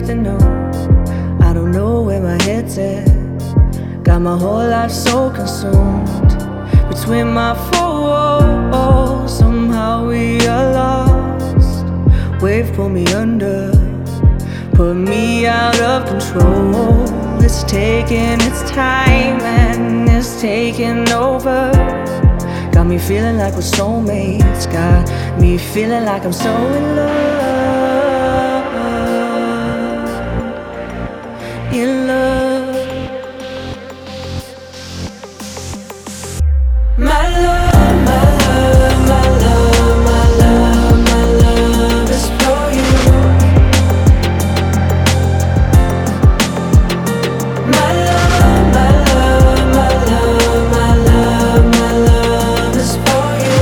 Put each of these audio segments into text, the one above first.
afternoon. I don't know where my head's at. Got my whole life so consumed between my four walls. Somehow we are lost. Wave pull me under, put me out of control. It's taking its time and it's taking over. Got me feeling like we're soulmates. Got me feeling like I'm so in love. In love. My love, my love, my love, my love, my love is for you. My love, my love, my love, my love, my love is for you.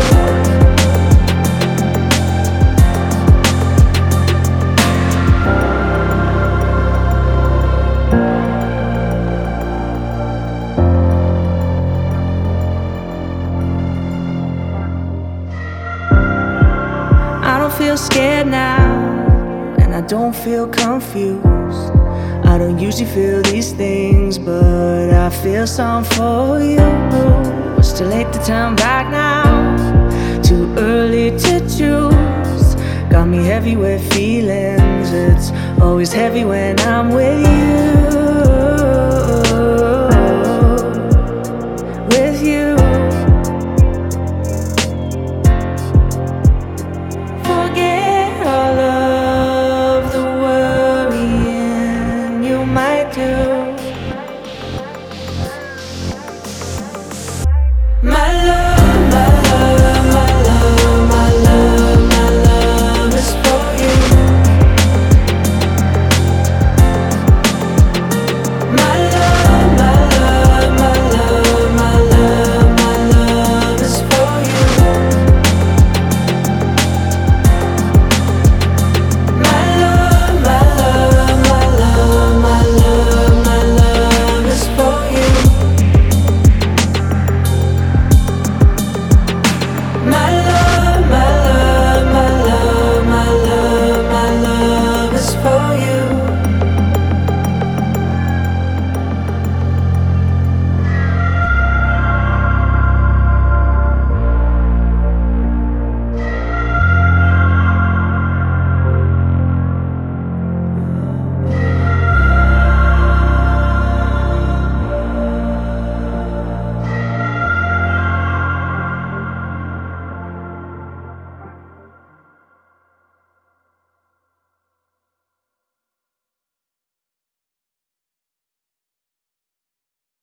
I don't feel scared now, and I don't feel confused. I don't usually feel these things, but I feel some for you. It's too late to turn back now, too early to choose. Got me heavy with feelings, it's always heavy when I'm with you.